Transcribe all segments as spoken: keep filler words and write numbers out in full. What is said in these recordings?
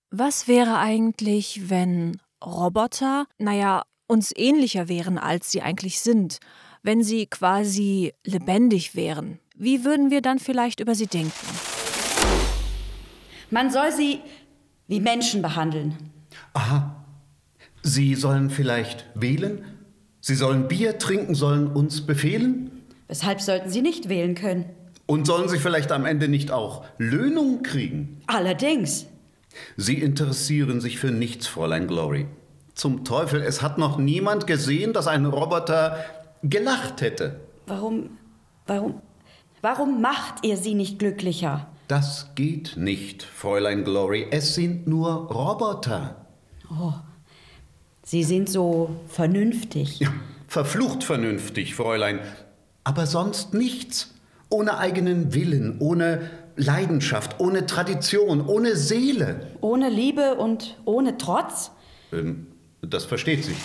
Was wäre eigentlich, wenn Roboter, naja, uns ähnlicher wären, als sie eigentlich sind? Wenn sie quasi lebendig wären? Wie würden wir dann vielleicht über sie denken? Man soll sie wie Menschen behandeln. Aha. Sie sollen vielleicht wählen? Sie sollen Bier trinken, sollen uns befehlen? Weshalb sollten sie nicht wählen können? Und sollen sie vielleicht am Ende nicht auch Löhnung kriegen? Allerdings. Sie interessieren sich für nichts, Fräulein Glory. Zum Teufel, es hat noch niemand gesehen, dass ein Roboter gelacht hätte. Warum, warum, warum macht ihr sie nicht glücklicher? Das geht nicht, Fräulein Glory. Es sind nur Roboter. Oh, sie sind so vernünftig. Ja, verflucht vernünftig, Fräulein. Aber sonst nichts. Ohne eigenen Willen, ohne Leidenschaft, ohne Tradition, ohne Seele. Ohne Liebe und ohne Trotz? Ähm, das versteht sich.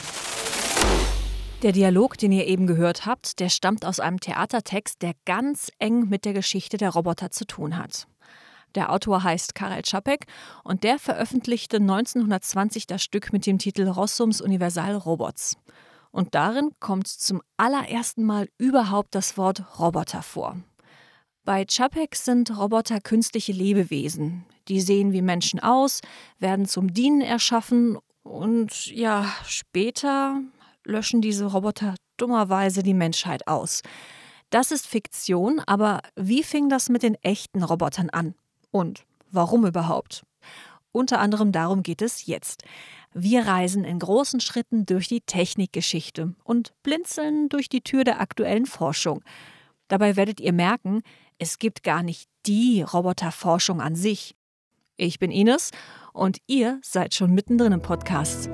Der Dialog, den ihr eben gehört habt, der stammt aus einem Theatertext, der ganz eng mit der Geschichte der Roboter zu tun hat. Der Autor heißt Karel Čapek und der veröffentlichte neunzehnhundertzwanzig das Stück mit dem Titel Rossums Universal Robots. Und darin kommt zum allerersten Mal überhaupt das Wort Roboter vor. Bei Čapek sind Roboter künstliche Lebewesen. Die sehen wie Menschen aus, werden zum Dienen erschaffen und ja, später löschen diese Roboter dummerweise die Menschheit aus. Das ist Fiktion, aber wie fing das mit den echten Robotern an? Und warum überhaupt? Unter anderem darum geht es jetzt. Wir reisen in großen Schritten durch die Technikgeschichte und blinzeln durch die Tür der aktuellen Forschung. Dabei werdet ihr merken, es gibt gar nicht die Roboterforschung an sich. Ich bin Ines und ihr seid schon mittendrin im Podcast.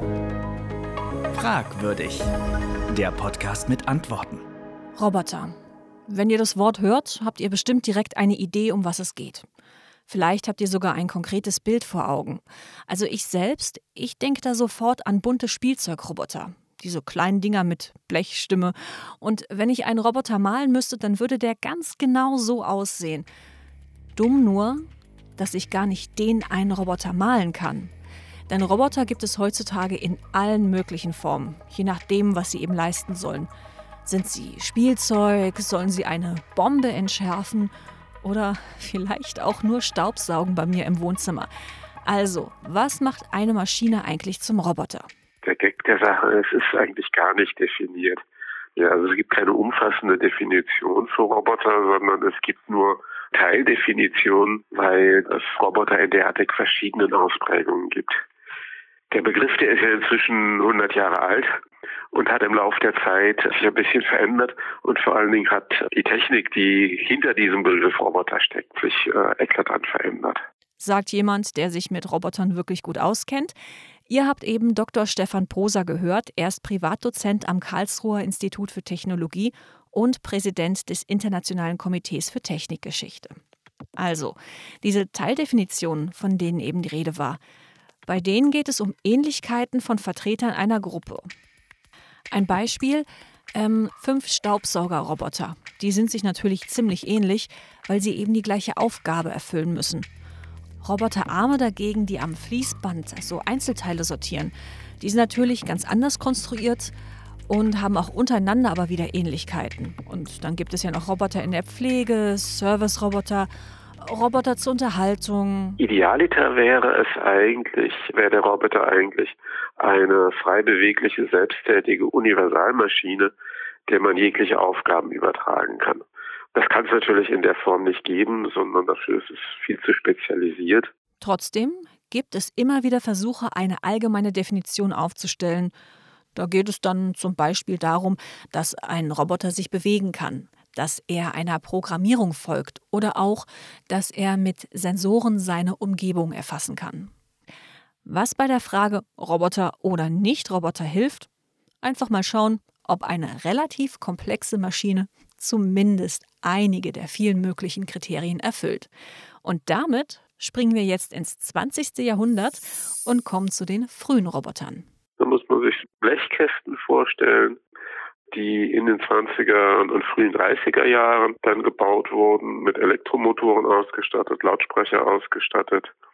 Fragwürdig. Der Podcast mit Antworten. Roboter. Wenn ihr das Wort hört, habt ihr bestimmt direkt eine Idee, um was es geht. Vielleicht habt ihr sogar ein konkretes Bild vor Augen. Also ich selbst, ich denke da sofort an bunte Spielzeugroboter. Diese kleinen Dinger mit Blechstimme. Und wenn ich einen Roboter malen müsste, dann würde der ganz genau so aussehen. Dumm nur, dass ich gar nicht den einen Roboter malen kann. Denn Roboter gibt es heutzutage in allen möglichen Formen, je nachdem, was sie eben leisten sollen. Sind sie Spielzeug? Sollen sie eine Bombe entschärfen? Oder vielleicht auch nur Staubsaugen bei mir im Wohnzimmer? Also, was macht eine Maschine eigentlich zum Roboter? Der Gag der Sache ist, es ist eigentlich gar nicht definiert. Ja, also es gibt keine umfassende Definition für Roboter, sondern es gibt nur Teildefinitionen, weil es Roboter in derartig verschiedenen Ausprägungen gibt. Der Begriff, der ist ja inzwischen hundert Jahre alt und hat im Laufe der Zeit sich ein bisschen verändert und vor allen Dingen hat die Technik, die hinter diesem Begriff Roboter steckt, sich äh, eklatant verändert. Sagt jemand, der sich mit Robotern wirklich gut auskennt. Ihr habt eben Doktor Stefan Poser gehört. Er ist Privatdozent am Karlsruher Institut für Technologie und Präsident des Internationalen Komitees für Technikgeschichte. Also, diese Teildefinitionen, von denen eben die Rede war, bei denen geht es um Ähnlichkeiten von Vertretern einer Gruppe. Ein Beispiel, ähm, fünf Staubsaugerroboter. Die sind sich natürlich ziemlich ähnlich, weil sie eben die gleiche Aufgabe erfüllen müssen. Roboterarme dagegen, die am Fließband so Einzelteile sortieren, die sind natürlich ganz anders konstruiert und haben auch untereinander aber wieder Ähnlichkeiten. Und dann gibt es ja noch Roboter in der Pflege, Service-Roboter, Roboter zur Unterhaltung. Idealiter wäre es eigentlich, wäre der Roboter eigentlich eine frei bewegliche, selbsttätige Universalmaschine, der man jegliche Aufgaben übertragen kann. Das kann es natürlich in der Form nicht geben, sondern dafür ist es viel zu spezialisiert. Trotzdem gibt es immer wieder Versuche, eine allgemeine Definition aufzustellen. Da geht es dann zum Beispiel darum, dass ein Roboter sich bewegen kann, dass er einer Programmierung folgt oder auch, dass er mit Sensoren seine Umgebung erfassen kann. Was bei der Frage Roboter oder Nicht-Roboter hilft? Einfach mal schauen, ob eine relativ komplexe Maschine zumindest einige der vielen möglichen Kriterien erfüllt. Und damit springen wir jetzt ins zwanzigste Jahrhundert und kommen zu den frühen Robotern. Da muss man sich Blechkästen vorstellen, die in den zwanziger und frühen dreißiger Jahren dann gebaut wurden, mit Elektromotoren ausgestattet, Lautsprecher ausgestattet.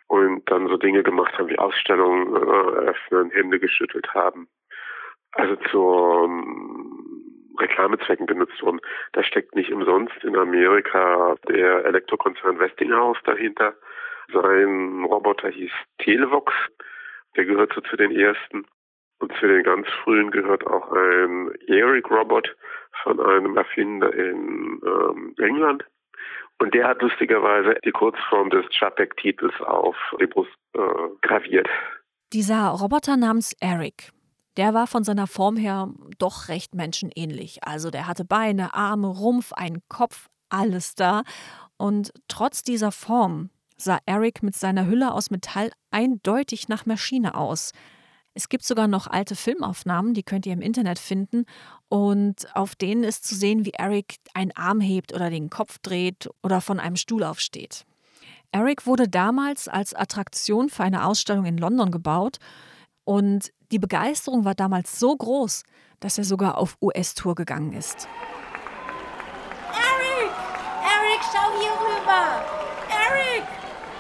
und dann so Dinge gemacht haben wie Ausstellungen äh, eröffnen, Hände geschüttelt haben. Also zur um, Reklamezwecken benutzt wurden. Da steckt nicht umsonst in Amerika der Elektrokonzern Westinghouse dahinter. Sein Roboter hieß Televox, der gehört so zu den ersten. Und zu den ganz frühen gehört auch ein Eric-Robot von einem Erfinder in ähm, England. Und der hat lustigerweise die Kurzform des Chapek-Titels auf die Brust äh, graviert. Dieser Roboter namens Eric, der war von seiner Form her doch recht menschenähnlich. Also der hatte Beine, Arme, Rumpf, einen Kopf, alles da. Und trotz dieser Form sah Eric mit seiner Hülle aus Metall eindeutig nach Maschine aus. Es gibt sogar noch alte Filmaufnahmen, die könnt ihr im Internet finden. Und auf denen ist zu sehen, wie Eric einen Arm hebt oder den Kopf dreht oder von einem Stuhl aufsteht. Eric wurde damals als Attraktion für eine Ausstellung in London gebaut. Und die Begeisterung war damals so groß, dass er sogar auf U S-Tour gegangen ist. Eric! Eric, schau hier rüber! Eric!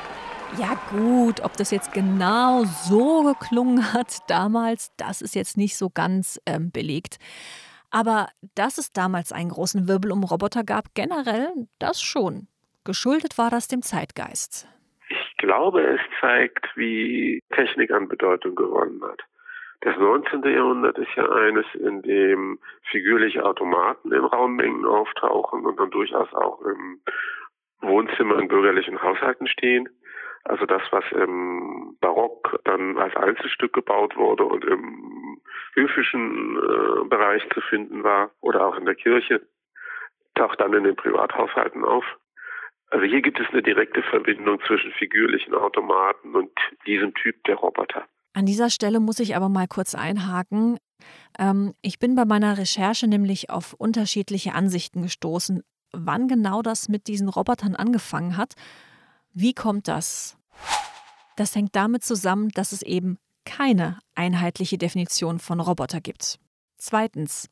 Ja gut, ob das jetzt genau so geklungen hat damals, das ist jetzt nicht so ganz ähm, belegt. Aber dass es damals einen großen Wirbel um Roboter gab, generell, das schon. Geschuldet war das dem Zeitgeist. Ich glaube, es zeigt, wie Technik an Bedeutung gewonnen hat. Das neunzehnte. Jahrhundert ist ja eines, in dem figürliche Automaten in Raummengen auftauchen und dann durchaus auch im Wohnzimmer in bürgerlichen Haushalten stehen. Also das, was im Barock dann als Einzelstück gebaut wurde und im höfischen äh, Bereich zu finden war oder auch in der Kirche, taucht dann in den Privathaushalten auf. Also hier gibt es eine direkte Verbindung zwischen figürlichen Automaten und diesem Typ der Roboter. An dieser Stelle muss ich aber mal kurz einhaken. Ähm, ich bin bei meiner Recherche nämlich auf unterschiedliche Ansichten gestoßen, wann genau das mit diesen Robotern angefangen hat. Wie kommt das? Das hängt damit zusammen, dass es eben keine einheitliche Definition von Roboter gibt. Zweitens.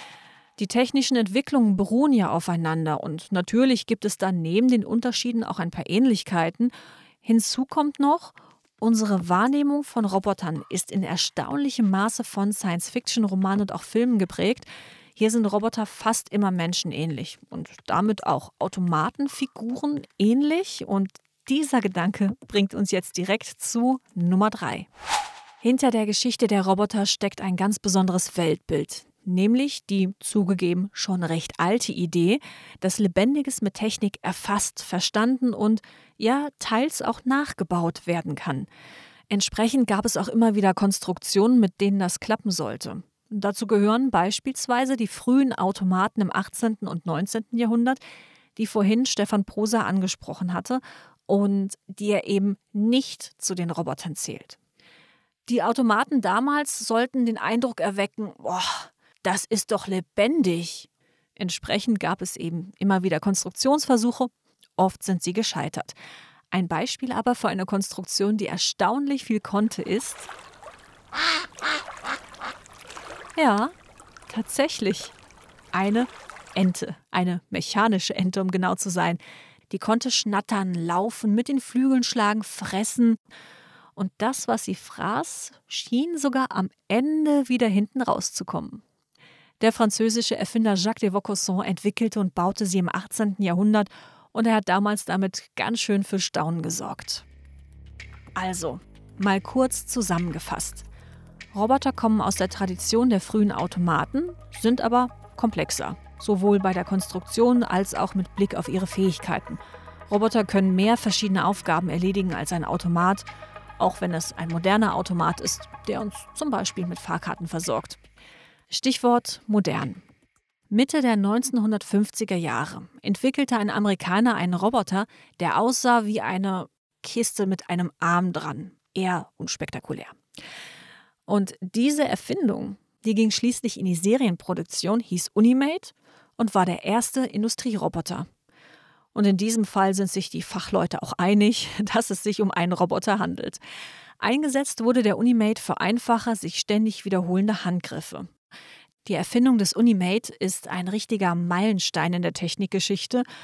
Die technischen Entwicklungen beruhen ja aufeinander und natürlich gibt es dann neben den Unterschieden auch ein paar Ähnlichkeiten. Hinzu kommt noch, unsere Wahrnehmung von Robotern ist in erstaunlichem Maße von Science-Fiction-Romanen und auch Filmen geprägt. Hier sind Roboter fast immer menschenähnlich und damit auch Automatenfiguren ähnlich. Und dieser Gedanke bringt uns jetzt direkt zu Nummer drei. Hinter der Geschichte der Roboter steckt ein ganz besonderes Weltbild. Nämlich die zugegeben schon recht alte Idee, dass Lebendiges mit Technik erfasst, verstanden und ja teils auch nachgebaut werden kann. Entsprechend gab es auch immer wieder Konstruktionen, mit denen das klappen sollte. Dazu gehören beispielsweise die frühen Automaten im achtzehnten und neunzehnten. Jahrhundert, die vorhin Stefan Prosa angesprochen hatte und die er eben nicht zu den Robotern zählt. Die Automaten damals sollten den Eindruck erwecken, boah, das ist doch lebendig. Entsprechend gab es eben immer wieder Konstruktionsversuche, oft sind sie gescheitert. Ein Beispiel aber für eine Konstruktion, die erstaunlich viel konnte, ist... Ja, tatsächlich. Eine Ente, eine mechanische Ente, um genau zu sein. Die konnte schnattern, laufen, mit den Flügeln schlagen, fressen. Und das, was sie fraß, schien sogar am Ende wieder hinten rauszukommen. Der französische Erfinder Jacques de Vaucanson entwickelte und baute sie im achtzehnten. Jahrhundert und er hat damals damit ganz schön für Staunen gesorgt. Also, mal kurz zusammengefasst. Roboter kommen aus der Tradition der frühen Automaten, sind aber komplexer, sowohl bei der Konstruktion als auch mit Blick auf ihre Fähigkeiten. Roboter können mehr verschiedene Aufgaben erledigen als ein Automat, auch wenn es ein moderner Automat ist, der uns zum Beispiel mit Fahrkarten versorgt. Stichwort modern. Mitte der neunzehnhundertfünfziger Jahre entwickelte ein Amerikaner einen Roboter, der aussah wie eine Kiste mit einem Arm dran. Eher unspektakulär. Und diese Erfindung, die ging schließlich in die Serienproduktion, hieß Unimate und war der erste Industrieroboter. Und in diesem Fall sind sich die Fachleute auch einig, dass es sich um einen Roboter handelt. Eingesetzt wurde der Unimate für einfache, sich ständig wiederholende Handgriffe. Die Erfindung des Unimate ist ein richtiger Meilenstein in der Technikgeschichte.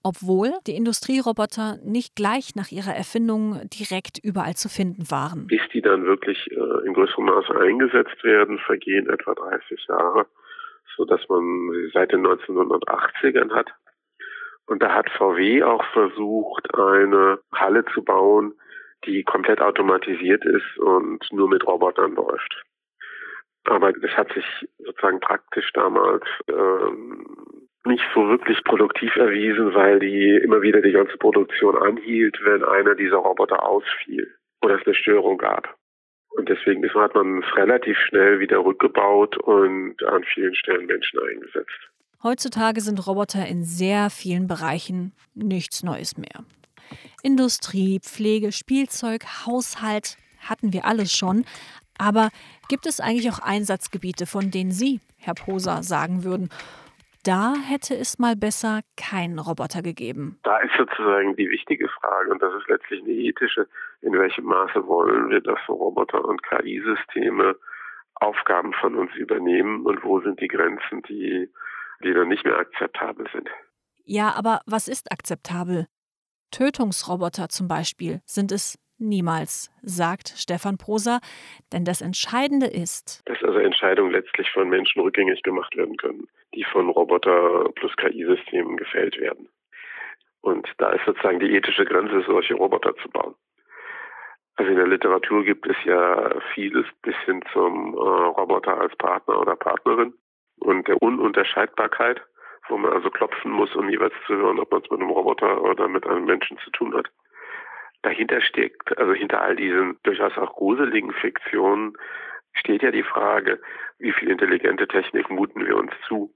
obwohl die Industrieroboter nicht gleich nach ihrer Erfindung direkt überall zu finden waren. Bis die dann wirklich äh, in größerem Maße eingesetzt werden, vergehen etwa dreißig Jahre, sodass man sie seit den neunzehnhundertachtzigern hat. Und da hat V W auch versucht, eine Halle zu bauen, die komplett automatisiert ist und nur mit Robotern läuft. Aber das hat sich sozusagen praktisch damals ähm, nicht so wirklich produktiv erwiesen, weil die immer wieder die ganze Produktion anhielt, wenn einer dieser Roboter ausfiel oder es eine Störung gab. Und deswegen hat man es relativ schnell wieder rückgebaut und an vielen Stellen Menschen eingesetzt. Heutzutage sind Roboter in sehr vielen Bereichen nichts Neues mehr. Industrie, Pflege, Spielzeug, Haushalt hatten wir alles schon. Aber gibt es eigentlich auch Einsatzgebiete, von denen Sie, Herr Poser, sagen würden, da hätte es mal besser keinen Roboter gegeben? Da ist sozusagen die wichtige Frage, und das ist letztlich eine ethische, in welchem Maße wollen wir, dass so Roboter und K I-Systeme Aufgaben von uns übernehmen und wo sind die Grenzen, die, die dann nicht mehr akzeptabel sind. Ja, aber was ist akzeptabel? Tötungsroboter zum Beispiel sind es niemals, sagt Stefan Poser, denn das Entscheidende ist, dass also Entscheidungen letztlich von Menschen rückgängig gemacht werden können, die von Roboter plus K I-Systemen gefällt werden. Und da ist sozusagen die ethische Grenze, solche Roboter zu bauen. Also in der Literatur gibt es ja vieles bis hin zum äh, Roboter als Partner oder Partnerin und der Ununterscheidbarkeit, wo man also klopfen muss, um jeweils zu hören, ob man es mit einem Roboter oder mit einem Menschen zu tun hat. Dahinter steckt, also hinter all diesen durchaus auch gruseligen Fiktionen, steht ja die Frage, wie viel intelligente Technik muten wir uns zu?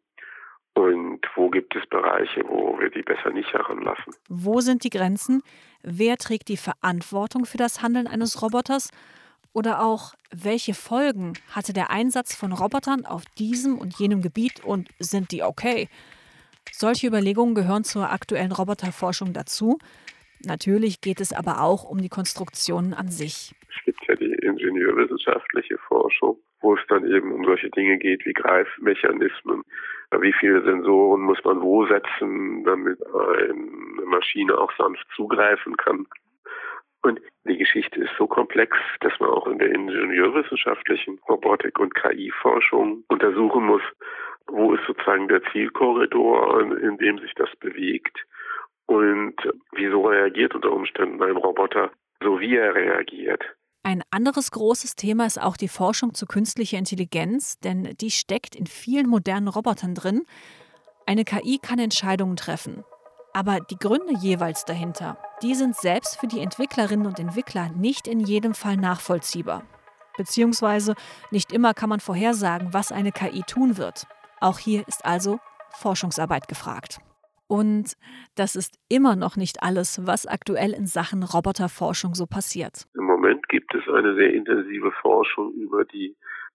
Und wo gibt es Bereiche, wo wir die besser nicht heranlassen? Wo sind die Grenzen? Wer trägt die Verantwortung für das Handeln eines Roboters? Oder auch, welche Folgen hatte der Einsatz von Robotern auf diesem und jenem Gebiet und sind die okay? Solche Überlegungen gehören zur aktuellen Roboterforschung dazu. Natürlich geht es aber auch um die Konstruktionen an sich. Es gibt ja die ingenieurwissenschaftliche Forschung, wo es dann eben um solche Dinge geht wie Greifmechanismen. Wie viele Sensoren muss man wo setzen, damit eine Maschine auch sanft zugreifen kann. Und die Geschichte ist so komplex, dass man auch in der ingenieurwissenschaftlichen Robotik- und K I-Forschung untersuchen muss, wo ist sozusagen der Zielkorridor, in dem sich das bewegt. Und wieso reagiert unter Umständen ein Roboter so, wie er reagiert? Ein anderes großes Thema ist auch die Forschung zu künstlicher Intelligenz, denn die steckt in vielen modernen Robotern drin. Eine K I kann Entscheidungen treffen. Aber die Gründe jeweils dahinter, die sind selbst für die Entwicklerinnen und Entwickler nicht in jedem Fall nachvollziehbar. Beziehungsweise nicht immer kann man vorhersagen, was eine K I tun wird. Auch hier ist also Forschungsarbeit gefragt. Und das ist immer noch nicht alles, was aktuell in Sachen Roboterforschung so passiert. Im Moment gibt es eine sehr intensive Forschung über die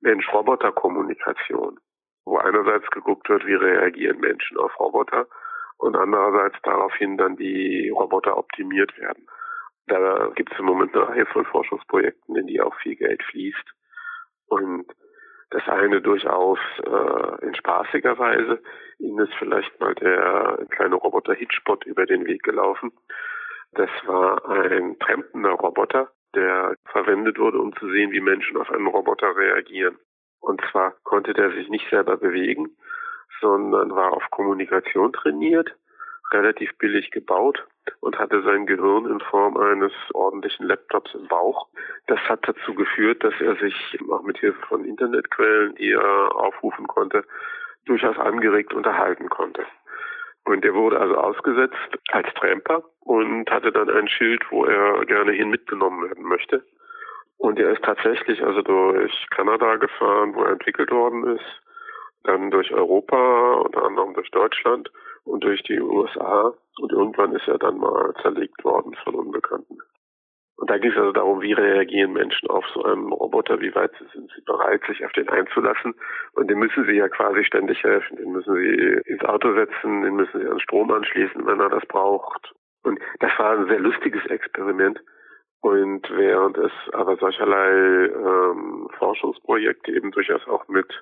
Mensch-Roboter-Kommunikation, wo einerseits geguckt wird, wie reagieren Menschen auf Roboter und andererseits daraufhin dann die Roboter optimiert werden. Da gibt es im Moment eine Reihe von Forschungsprojekten, in die auch viel Geld fließt. Und das eine durchaus äh, in spaßiger Weise. Ihnen ist vielleicht mal der kleine Roboter Hitchbot über den Weg gelaufen. Das war ein trampender Roboter, der verwendet wurde, um zu sehen, wie Menschen auf einen Roboter reagieren. Und zwar konnte der sich nicht selber bewegen, sondern war auf Kommunikation trainiert, relativ billig gebaut und hatte sein Gehirn in Form eines ordentlichen Laptops im Bauch. Das hat dazu geführt, dass er sich auch mit Hilfe von Internetquellen, die er aufrufen konnte, durchaus angeregt unterhalten konnte. Und er wurde also ausgesetzt als Tramper und hatte dann ein Schild, wo er gerne hin mitgenommen werden möchte. Und er ist tatsächlich also durch Kanada gefahren, wo er entwickelt worden ist, dann durch Europa, unter anderem durch Deutschland und durch die U S A. Und irgendwann ist er dann mal zerlegt worden von Unbekannten. Und da ging es also darum, wie reagieren Menschen auf so einen Roboter, wie weit sind sie bereit, sich auf den einzulassen. Und den müssen sie ja quasi ständig helfen. Den müssen sie ins Auto setzen, den müssen sie an Strom anschließen, wenn er das braucht. Und das war ein sehr lustiges Experiment. Und während es aber solcherlei ähm, Forschungsprojekte eben durchaus auch mit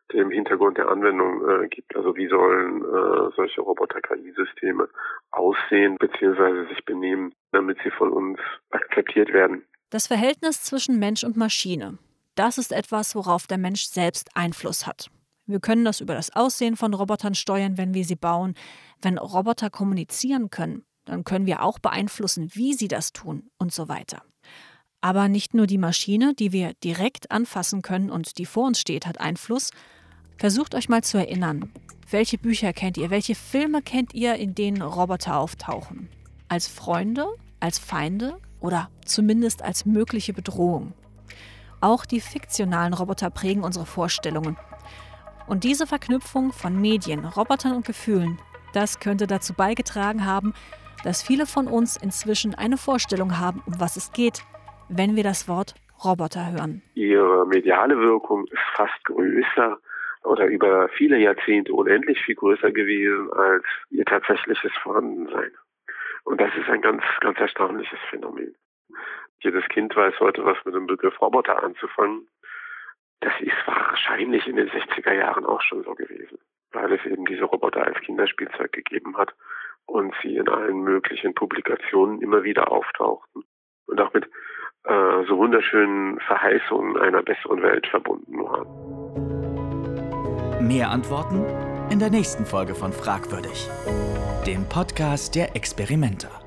dem Hintergrund der Anwendung äh, gibt. Also wie sollen äh, solche Roboter-K I-Systeme aussehen bzw. sich benehmen, damit sie von uns akzeptiert werden. Das Verhältnis zwischen Mensch und Maschine, das ist etwas, worauf der Mensch selbst Einfluss hat. Wir können das über das Aussehen von Robotern steuern, wenn wir sie bauen. Wenn Roboter kommunizieren können, dann können wir auch beeinflussen, wie sie das tun und so weiter. Aber nicht nur die Maschine, die wir direkt anfassen können und die vor uns steht, hat Einfluss. Versucht euch mal zu erinnern. Welche Bücher kennt ihr? Welche Filme kennt ihr, in denen Roboter auftauchen? Als Freunde? Als Feinde? Oder zumindest als mögliche Bedrohung? Auch die fiktionalen Roboter prägen unsere Vorstellungen. Und diese Verknüpfung von Medien, Robotern und Gefühlen, das könnte dazu beigetragen haben, dass viele von uns inzwischen eine Vorstellung haben, um was es geht, wenn wir das Wort Roboter hören. Ihre mediale Wirkung ist fast größer oder über viele Jahrzehnte unendlich viel größer gewesen als ihr tatsächliches Vorhandensein. Und das ist ein ganz, ganz erstaunliches Phänomen. Jedes Kind weiß heute, was mit dem Begriff Roboter anzufangen. Das ist wahrscheinlich in den sechziger Jahren auch schon so gewesen, weil es eben diese Roboter als Kinderspielzeug gegeben hat und sie in allen möglichen Publikationen immer wieder auftauchten und auch mit äh, so wunderschönen Verheißungen einer besseren Welt verbunden waren. Mehr Antworten in der nächsten Folge von Fragwürdig, dem Podcast der Experimenter.